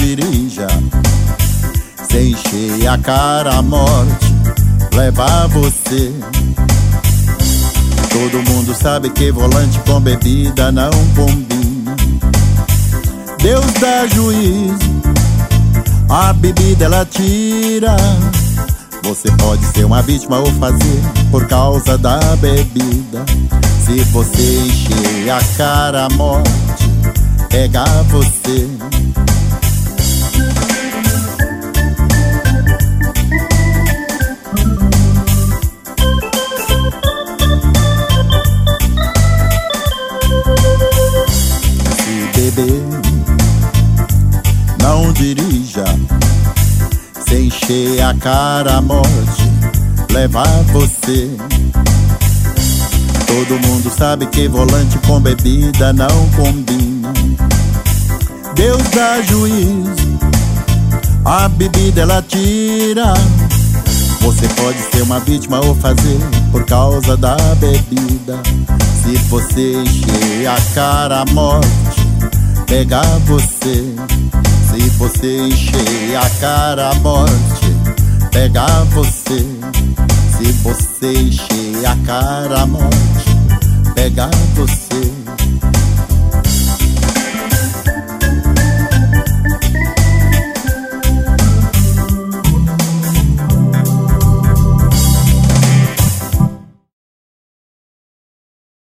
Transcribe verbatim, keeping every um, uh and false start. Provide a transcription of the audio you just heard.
dirija sem encher a cara, a morte leva você. Todo mundo sabe que volante com bebida não combina. Deus dá juízo, a bebida ela tira. Você pode ser uma vítima ou fazer por causa da bebida. Se você encher a cara, a morte pega você. Beber, não dirija sem encher a cara, a morte leva você. Todo mundo sabe que volante com bebida não combina. Deus dá juízo, a bebida ela tira. Você pode ser uma vítima ou fazer por causa da bebida. Se você encher a cara, a morte pega você. Se você encher a cara, a morte pega você. Se você encher a cara, a morte pega você.